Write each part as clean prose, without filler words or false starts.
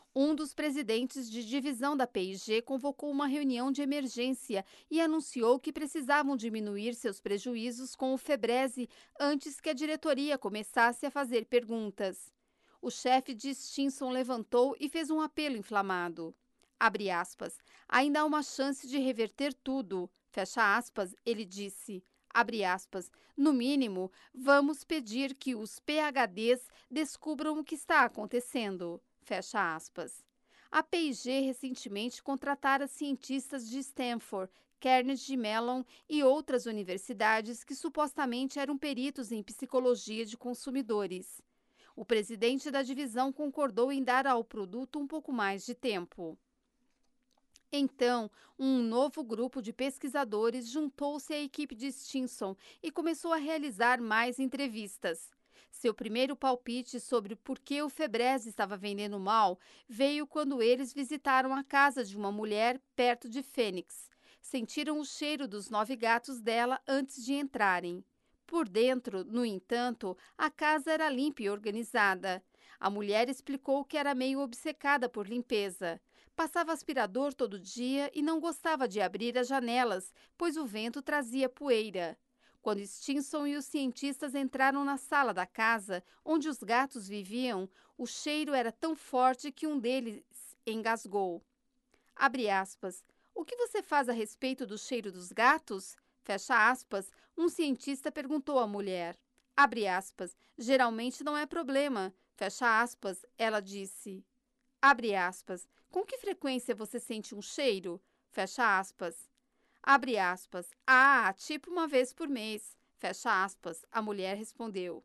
Um dos presidentes de divisão da P&G convocou uma reunião de emergência e anunciou que precisavam diminuir seus prejuízos com o Febreze antes que a diretoria começasse a fazer perguntas. O chefe de Stinson levantou e fez um apelo inflamado. Abre aspas. Ainda há uma chance de reverter tudo. Fecha aspas, ele disse. Abre aspas. No mínimo, vamos pedir que os PhDs descubram o que está acontecendo. Fecha aspas. A P&G recentemente contratara cientistas de Stanford, Carnegie Mellon e outras universidades que supostamente eram peritos em psicologia de consumidores. O presidente da divisão concordou em dar ao produto um pouco mais de tempo. Então, um novo grupo de pesquisadores juntou-se à equipe de Stinson e começou a realizar mais entrevistas. Seu primeiro palpite sobre por que o Febreze estava vendendo mal veio quando eles visitaram a casa de uma mulher perto de Phoenix. Sentiram o cheiro dos 9 gatos dela antes de entrarem. Por dentro, no entanto, a casa era limpa e organizada. A mulher explicou que era meio obcecada por limpeza. Passava aspirador todo dia e não gostava de abrir as janelas, pois o vento trazia poeira. Quando Stinson e os cientistas entraram na sala da casa, onde os gatos viviam, o cheiro era tão forte que um deles engasgou. Abre aspas. O que você faz a respeito do cheiro dos gatos? Fecha aspas, um cientista perguntou à mulher. Abre aspas, geralmente não é problema. Fecha aspas, ela disse. Abre aspas, com que frequência você sente um cheiro? Fecha aspas. Abre aspas, tipo uma vez por mês. Fecha aspas, a mulher respondeu.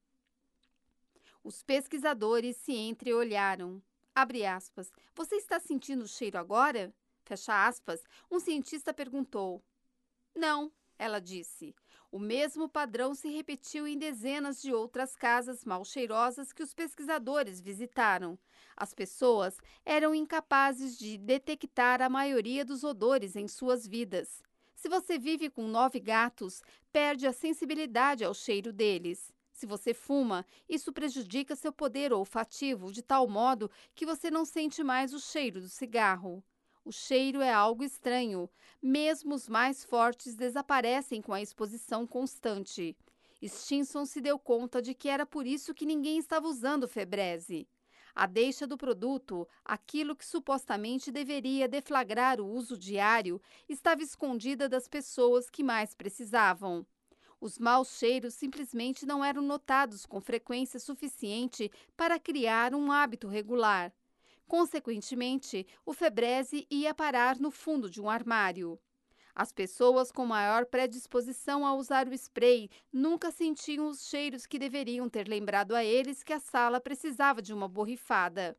Os pesquisadores se entreolharam. Abre aspas, você está sentindo o cheiro agora? Fecha aspas, um cientista perguntou. Não, ela disse. O mesmo padrão se repetiu em dezenas de outras casas mal cheirosas que os pesquisadores visitaram. As pessoas eram incapazes de detectar a maioria dos odores em suas vidas. Se você vive com 9 gatos, perde a sensibilidade ao cheiro deles. Se você fuma, isso prejudica seu poder olfativo de tal modo que você não sente mais o cheiro do cigarro. O cheiro é algo estranho. Mesmo os mais fortes desaparecem com a exposição constante. Stinson se deu conta de que era por isso que ninguém estava usando Febreze. A deixa do produto, aquilo que supostamente deveria deflagrar o uso diário, estava escondida das pessoas que mais precisavam. Os maus cheiros simplesmente não eram notados com frequência suficiente para criar um hábito regular. Consequentemente, o Febreze ia parar no fundo de um armário. As pessoas com maior predisposição a usar o spray nunca sentiam os cheiros que deveriam ter lembrado a eles que a sala precisava de uma borrifada.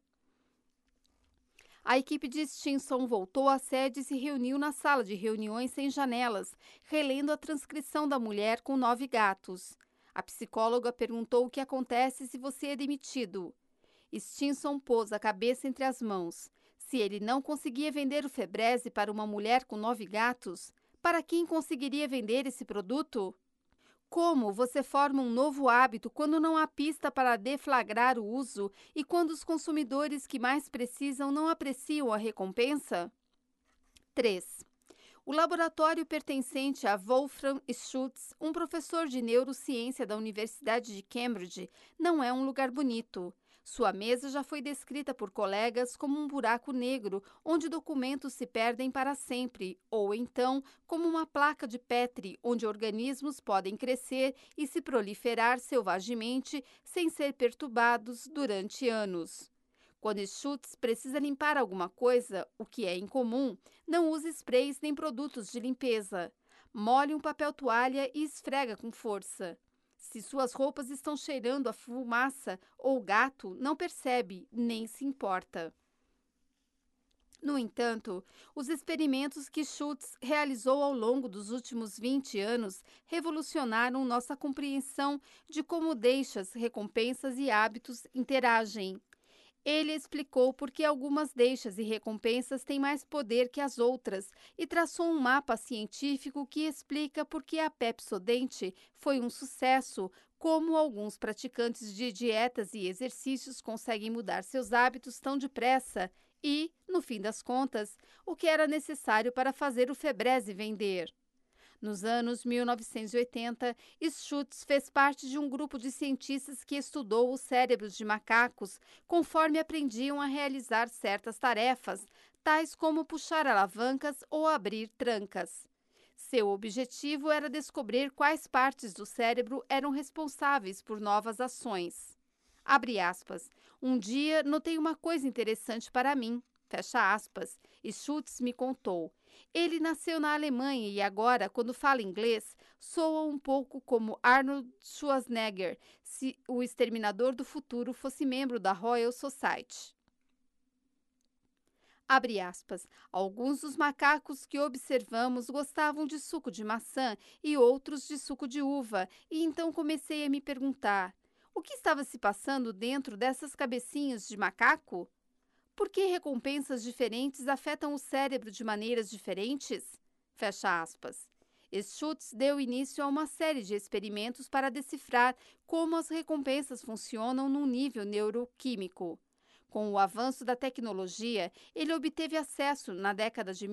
A equipe de Stinson voltou à sede e se reuniu na sala de reuniões sem janelas, relendo a transcrição da mulher com 9 gatos. A psicóloga perguntou o que acontece se você é demitido. Stinson pôs a cabeça entre as mãos. Se ele não conseguia vender o Febreze para uma mulher com 9 gatos, para quem conseguiria vender esse produto? Como você forma um novo hábito quando não há pista para deflagrar o uso e quando os consumidores que mais precisam não apreciam a recompensa? 3. O laboratório pertencente a Wolfram Schultz, um professor de neurociência da Universidade de Cambridge, não é um lugar bonito. Sua mesa já foi descrita por colegas como um buraco negro onde documentos se perdem para sempre, ou então como uma placa de Petri onde organismos podem crescer e se proliferar selvagemente sem ser perturbados durante anos. Quando Schultz precisa limpar alguma coisa, o que é incomum, não use sprays nem produtos de limpeza. Molhe um papel toalha e esfrega com força. Se suas roupas estão cheirando a fumaça ou gato, não percebe, nem se importa. No entanto, os experimentos que Schultz realizou ao longo dos últimos 20 anos revolucionaram nossa compreensão de como deixas, recompensas e hábitos interagem. Ele explicou por que algumas deixas e recompensas têm mais poder que as outras e traçou um mapa científico que explica por que a Pepsodent foi um sucesso como alguns praticantes de dietas e exercícios conseguem mudar seus hábitos tão depressa e, no fim das contas, o que era necessário para fazer o Febreze vender. Nos anos 1980, Schutz fez parte de um grupo de cientistas que estudou os cérebros de macacos conforme aprendiam a realizar certas tarefas, tais como puxar alavancas ou abrir trancas. Seu objetivo era descobrir quais partes do cérebro eram responsáveis por novas ações. Abre aspas. Um dia notei uma coisa interessante para mim. Fecha aspas. E Schutz me contou. Ele nasceu na Alemanha e agora, quando fala inglês, soa um pouco como Arnold Schwarzenegger, se o Exterminador do Futuro fosse membro da Royal Society. Abre aspas. Alguns dos macacos que observamos gostavam de suco de maçã e outros de suco de uva, e então comecei a me perguntar: o que estava se passando dentro dessas cabecinhas de macaco? Por que recompensas diferentes afetam o cérebro de maneiras diferentes? Fecha aspas. Schutz deu início a uma série de experimentos para decifrar como as recompensas funcionam num nível neuroquímico. Com o avanço da tecnologia, ele obteve acesso, na década de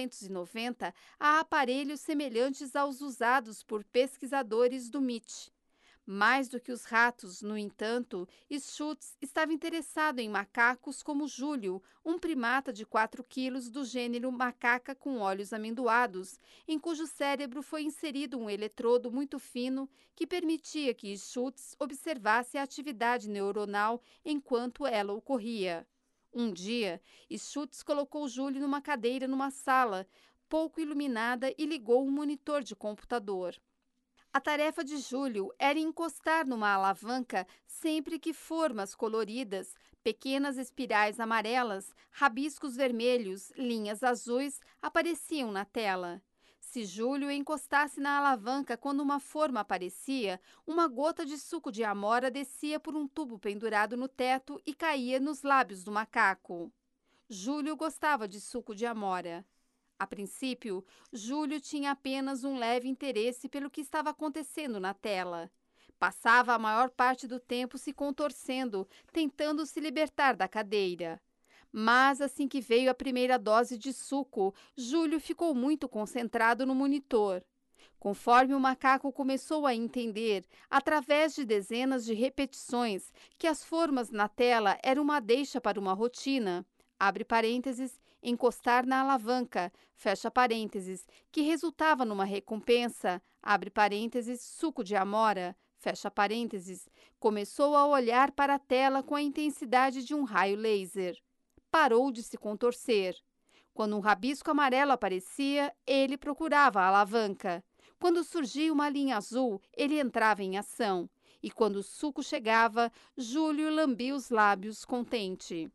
1990, a aparelhos semelhantes aos usados por pesquisadores do MIT. Mais do que os ratos, no entanto, Schutz estava interessado em macacos como Júlio, um primata de 4 quilos do gênero macaca com olhos amendoados, em cujo cérebro foi inserido um eletrodo muito fino que permitia que Schutz observasse a atividade neuronal enquanto ela ocorria. Um dia, Schutz colocou Júlio numa cadeira numa sala pouco iluminada e ligou um monitor de computador. A tarefa de Júlio era encostar numa alavanca sempre que formas coloridas, pequenas espirais amarelas, rabiscos vermelhos, linhas azuis apareciam na tela. Se Júlio encostasse na alavanca quando uma forma aparecia, uma gota de suco de amora descia por um tubo pendurado no teto e caía nos lábios do macaco. Júlio gostava de suco de amora. A princípio, Júlio tinha apenas um leve interesse pelo que estava acontecendo na tela. Passava a maior parte do tempo se contorcendo, tentando se libertar da cadeira. Mas assim que veio a primeira dose de suco, Júlio ficou muito concentrado no monitor. Conforme o macaco começou a entender, através de dezenas de repetições, que as formas na tela eram uma deixa para uma rotina, abre parênteses, encostar na alavanca, fecha parênteses, que resultava numa recompensa, abre parênteses, suco de amora, fecha parênteses, começou a olhar para a tela com a intensidade de um raio laser. Parou de se contorcer. Quando um rabisco amarelo aparecia, ele procurava a alavanca. Quando surgia uma linha azul, ele entrava em ação. E quando o suco chegava, Júlio lambia os lábios contente.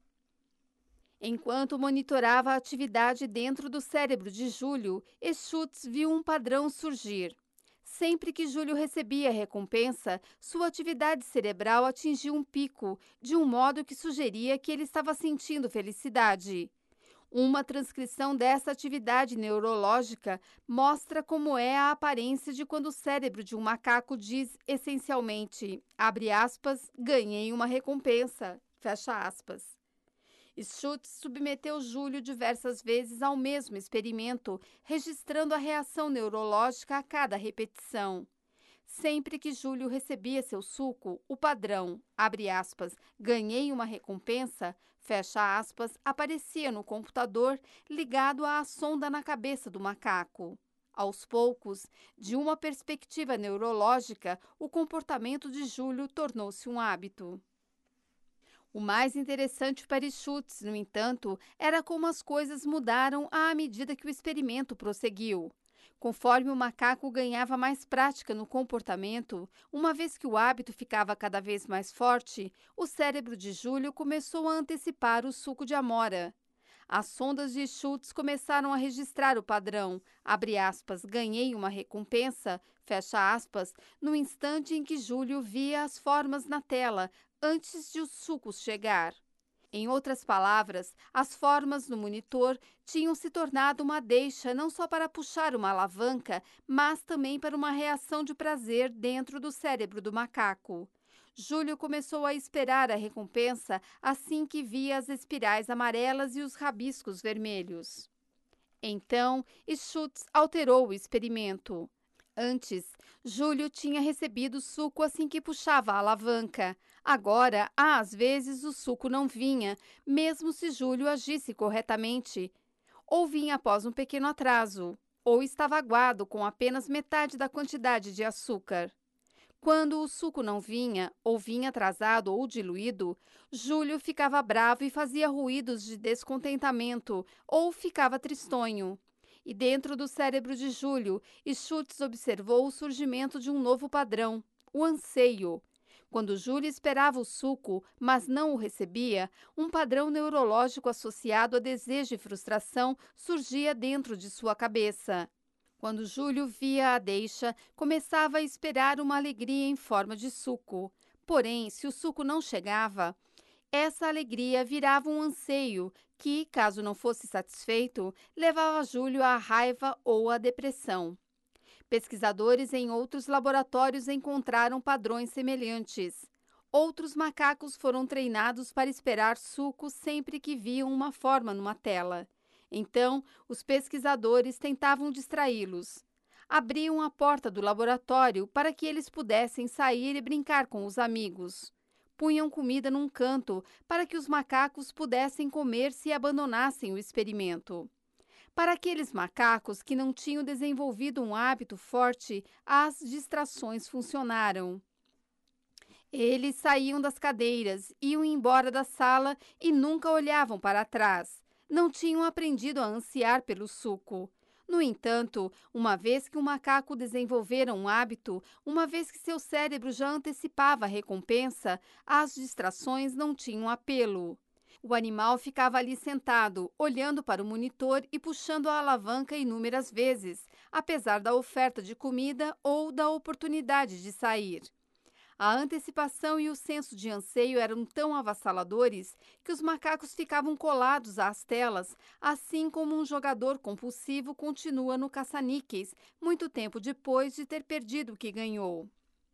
Enquanto monitorava a atividade dentro do cérebro de Júlio, Schutz viu um padrão surgir. Sempre que Júlio recebia a recompensa, sua atividade cerebral atingia um pico, de um modo que sugeria que ele estava sentindo felicidade. Uma transcrição dessa atividade neurológica mostra como é a aparência de quando o cérebro de um macaco diz essencialmente, abre aspas, ganhei uma recompensa, fecha aspas. Schutz submeteu Júlio diversas vezes ao mesmo experimento, registrando a reação neurológica a cada repetição. Sempre que Júlio recebia seu suco, o padrão, abre aspas, ganhei uma recompensa, fecha aspas, aparecia no computador ligado à sonda na cabeça do macaco. Aos poucos, de uma perspectiva neurológica, o comportamento de Júlio tornou-se um hábito. O mais interessante para Schutz, no entanto, era como as coisas mudaram à medida que o experimento prosseguiu. Conforme o macaco ganhava mais prática no comportamento, uma vez que o hábito ficava cada vez mais forte, o cérebro de Júlio começou a antecipar o suco de amora. As sondas de Schutz começaram a registrar o padrão, abre aspas, ganhei uma recompensa, fecha aspas, no instante em que Júlio via as formas na tela, antes de os sucos chegar. Em outras palavras, as formas no monitor tinham se tornado uma deixa não só para puxar uma alavanca, mas também para uma reação de prazer dentro do cérebro do macaco. Júlio começou a esperar a recompensa assim que via as espirais amarelas e os rabiscos vermelhos. Então, Schutz alterou o experimento. Antes, Júlio tinha recebido suco assim que puxava a alavanca. Agora, às vezes, o suco não vinha, mesmo se Júlio agisse corretamente. Ou vinha após um pequeno atraso, ou estava aguado com apenas metade da quantidade de açúcar. Quando o suco não vinha, ou vinha atrasado ou diluído, Júlio ficava bravo e fazia ruídos de descontentamento, ou ficava tristonho. E dentro do cérebro de Júlio, Schultz observou o surgimento de um novo padrão, o anseio. Quando Júlio esperava o suco, mas não o recebia, um padrão neurológico associado a desejo e frustração surgia dentro de sua cabeça. Quando Júlio via a deixa, começava a esperar uma alegria em forma de suco. Porém, se o suco não chegava, essa alegria virava um anseio que, caso não fosse satisfeito, levava Júlio à raiva ou à depressão. Pesquisadores em outros laboratórios encontraram padrões semelhantes. Outros macacos foram treinados para esperar suco sempre que viam uma forma numa tela. Então, os pesquisadores tentavam distraí-los. Abriam a porta do laboratório para que eles pudessem sair e brincar com os amigos. Punham comida num canto para que os macacos pudessem comer-se e abandonassem o experimento. Para aqueles macacos que não tinham desenvolvido um hábito forte, as distrações funcionaram. Eles saíam das cadeiras, iam embora da sala e nunca olhavam para trás. Não tinham aprendido a ansiar pelo suco. No entanto, uma vez que o macaco desenvolvera um hábito, uma vez que seu cérebro já antecipava a recompensa, as distrações não tinham apelo. O animal ficava ali sentado, olhando para o monitor e puxando a alavanca inúmeras vezes, apesar da oferta de comida ou da oportunidade de sair. A antecipação e o senso de anseio eram tão avassaladores que os macacos ficavam colados às telas, assim como um jogador compulsivo continua no caça-níqueis, muito tempo depois de ter perdido o que ganhou.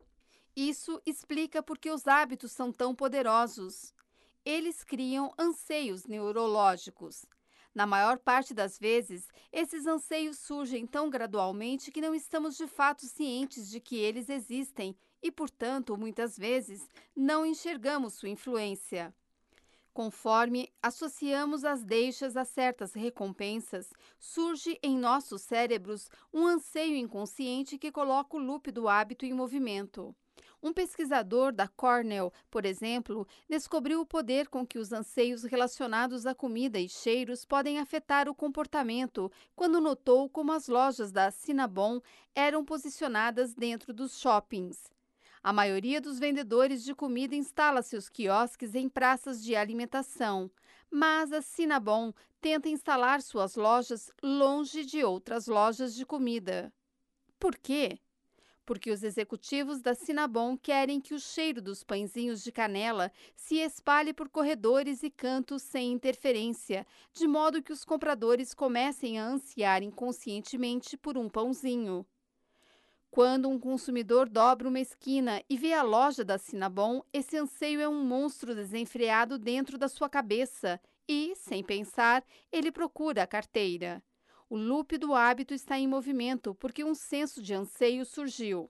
Isso explica por que os hábitos são tão poderosos. Eles criam anseios neurológicos. Na maior parte das vezes, esses anseios surgem tão gradualmente que não estamos de fato cientes de que eles existem e, portanto, muitas vezes, não enxergamos sua influência. Conforme associamos as deixas a certas recompensas, surge em nossos cérebros um anseio inconsciente que coloca o loop do hábito em movimento. Um pesquisador da Cornell, por exemplo, descobriu o poder com que os anseios relacionados à comida e cheiros podem afetar o comportamento quando notou como as lojas da Cinnabon eram posicionadas dentro dos shoppings. A maioria dos vendedores de comida instala seus quiosques em praças de alimentação, mas a Cinnabon tenta instalar suas lojas longe de outras lojas de comida. Por quê? Porque os executivos da Cinnabon querem que o cheiro dos pãezinhos de canela se espalhe por corredores e cantos sem interferência, de modo que os compradores comecem a ansiar inconscientemente por um pãozinho. Quando um consumidor dobra uma esquina e vê a loja da Cinnabon, esse anseio é um monstro desenfreado dentro da sua cabeça e, sem pensar, ele procura a carteira. O loop do hábito está em movimento porque um senso de anseio surgiu.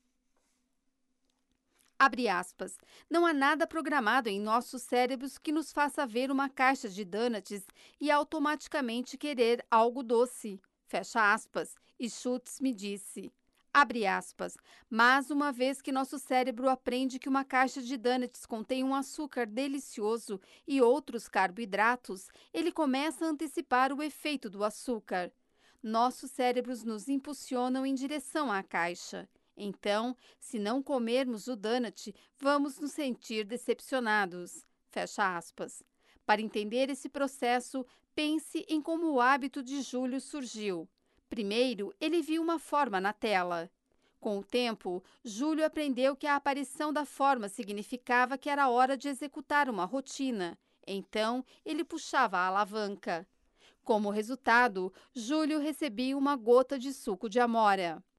Abre aspas. Não há nada programado em nossos cérebros que nos faça ver uma caixa de donuts e automaticamente querer algo doce. Fecha aspas. E Schultz me disse. Abre aspas. Mas uma vez que nosso cérebro aprende que uma caixa de donuts contém um açúcar delicioso e outros carboidratos, ele começa a antecipar o efeito do açúcar. Nossos cérebros nos impulsionam em direção à caixa. Então, se não comermos o donut, vamos nos sentir decepcionados. Fecha aspas. Para entender esse processo, pense em como o hábito de Júlio surgiu. Primeiro, ele viu uma forma na tela. Com o tempo, Júlio aprendeu que a aparição da forma significava que era hora de executar uma rotina. Então, ele puxava a alavanca. Como resultado, Júlio recebia uma gota de suco de amora.